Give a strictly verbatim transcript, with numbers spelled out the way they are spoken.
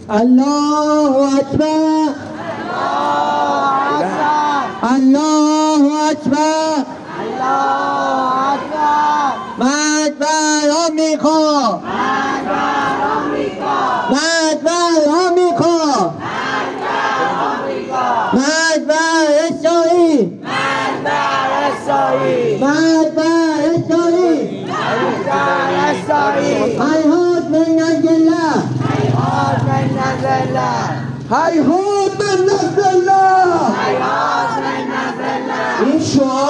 الله اکبر الله اکبر مرگ بر آمریکا مرگ بر آمریکا مرگ بر اسرائیل مرگ بر اسرائیل هیهات من نزد الله هیهات من نزد الله این شعار